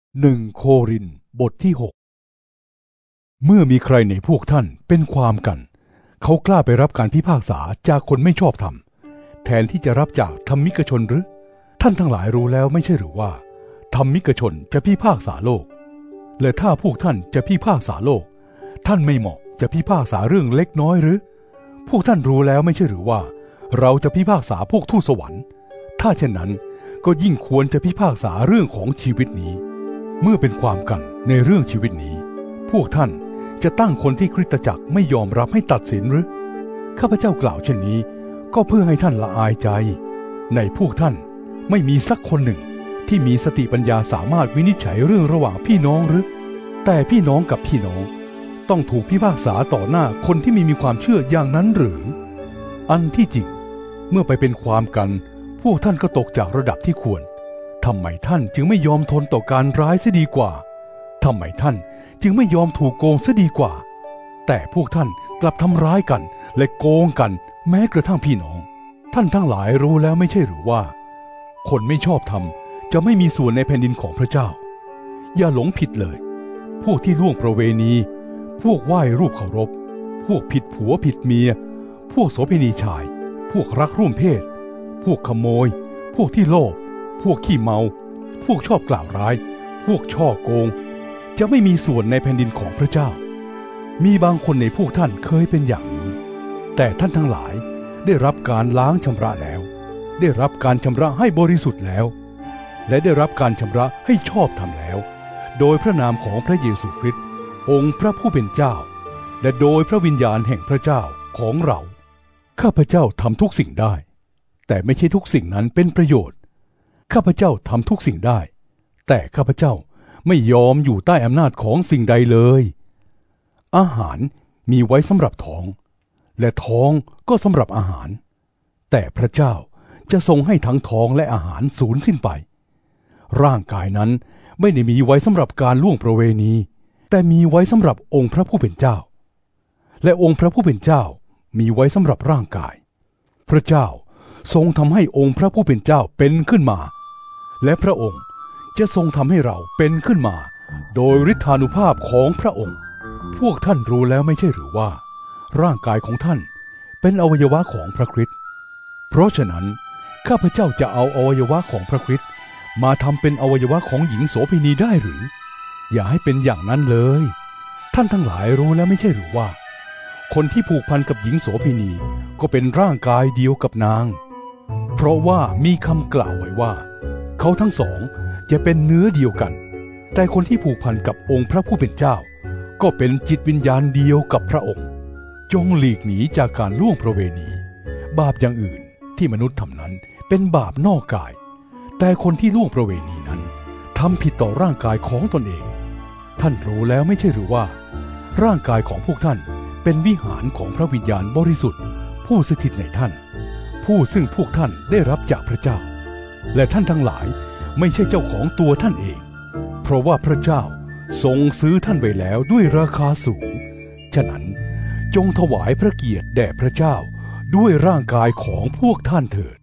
1 โครินธ์บทที่ 6เมื่อมีใครในพวกท่านเป็นความกันเขากล้าไปรับการพิพากษาจากคนไม่ชอบธรรมแทนที่จะรับจากธรรมิกชนหรือท่านทั้งหลายรู้แล้วไม่ใช่หรือว่าธรรมิกชนจะพิพากษาโลกและถ้าพวกท่านจะพิพากษาโลกท่านไม่เหมาะจะพิพากษาเรื่องเล็กน้อยหรือพวกท่านรู้แล้วไม่ใช่หรือว่าเราจะพิพากษาพวกทูตสวรรค์ถ้าเช่นนั้นก็ยิ่งควรจะพิพากษาเรื่องของชีวิตนี้เมื่อเป็นความกันในเรื่องชีวิตนี้พวกท่านจะตั้งคนที่คริสตจักรไม่ยอมรับให้ตัดสินหรือข้าพเจ้ากล่าวเช่นนี้ก็เพื่อให้ท่านละอายใจในพวกท่านไม่มีสักคนหนึ่งที่มีสติปัญญาสามารถวินิจฉัยเรื่องระหว่างพี่น้องหรือแต่พี่น้องกับพี่น้องต้องถูกพิพากษาต่อหน้าคนที่ไม่มีความเชื่ออย่างนั้นหรืออันที่จริงเมื่อไปเป็นความกันพวกท่านก็ตกจากระดับที่ควรทำไมท่านจึงไม่ยอมทนต่อการร้ายเสียดีกว่าทำไมท่านจึงไม่ยอมถูกโกงเสียดีกว่าแต่พวกท่านกลับทำร้ายกันและโกงกันแม้กระทั่งพี่น้องท่านทั้งหลายรู้แล้วไม่ใช่หรือว่าคนไม่ชอบธรรมจะไม่มีส่วนในแผ่นดินของพระเจ้าอย่าหลงผิดเลยพวกที่ล่วงประเวณีพวกไหว้รูปเคารพพวกผิดผัวผิดเมียพวกโสเภณีชายพวกรักร่วมเพศพวกขโมยพวกที่โลภพวกขี้เมาพวกชอบกล่าวร้ายพวกช่อโกงจะไม่มีส่วนในแผ่นดินของพระเจ้ามีบางคนในพวกท่านเคยเป็นอย่างนี้แต่ท่านทั้งหลายได้รับการล้างชำระแล้วได้รับการชำระให้บริสุทธิ์แล้วและได้รับการชำระให้ชอบธรรมแล้วโดยพระนามของพระเยซูคริสต์องค์พระผู้เป็นเจ้าและโดยพระวิญญาณแห่งพระเจ้าของเราข้าพเจ้าทำทุกสิ่งได้แต่ไม่ใช่ทุกสิ่งนั้นเป็นประโยชน์ข้าพเจ้าทำทุกสิ่งได้แต่ข้าพเจ้าไม่ยอมอยู่ใต้อำนาจของสิ่งใดเลยอาหารมีไว้สำหรับท้องและท้องก็สำหรับอาหารแต่พระเจ้าจะทรงให้ทั้งท้องและอาหารสูญสิ้นไปร่างกายนั้นไม่ได้มีไว้สำหรับการล่วงประเวณีแต่มีไว้สำหรับองค์พระผู้เป็นเจ้าและองค์พระผู้เป็นเจ้ามีไว้สำหรับร่างกายพระเจ้าทรงทำให้องค์พระผู้เป็นเจ้าเป็นขึ้นมาและพระองค์จะทรงทำให้เราเป็นขึ้นมาโดยฤทธานุภาพของพระองค์พวกท่านรู้แล้วไม่ใช่หรือว่าร่างกายของท่านเป็นอวัยวะของพระคริสต์เพราะฉะนั้นข้าพเจ้าจะเอาอวัยวะของพระคริสต์มาทำเป็นอวัยวะของหญิงโสเภณีได้หรืออย่าให้เป็นอย่างนั้นเลยท่านทั้งหลายรู้แล้วไม่ใช่หรือว่าคนที่ผูกพันกับหญิงโสเภณีก็เป็นร่างกายเดียวกับนางเพราะว่ามีคำกล่าวไว้ว่าเขาทั้งสองจะเป็นเนื้อเดียวกันแต่คนที่ผูกพันกับองค์พระผู้เป็นเจ้าก็เป็นจิตวิญญาณเดียวกับพระองค์จงหลีกหนีจากการล่วงประเวณีบาปอย่างอื่นที่มนุษย์ทำนั้นเป็นบาปนอกกายแต่คนที่ล่วงประเวณีนั้นทำผิดต่อร่างกายของตนเองท่านรู้แล้วไม่ใช่หรือว่าร่างกายของพวกท่านเป็นวิหารของพระวิญญาณบริสุทธิ์ผู้สถิตในท่านผู้ซึ่งพวกท่านได้รับจากพระเจ้าและท่านทั้งหลายไม่ใช่เจ้าของตัวท่านเองเพราะว่าพระเจ้าทรงซื้อท่านไว้แล้วด้วยราคาสูงฉะนั้นจงถวายพระเกียรติแด่พระเจ้าด้วยร่างกายของพวกท่านเถิด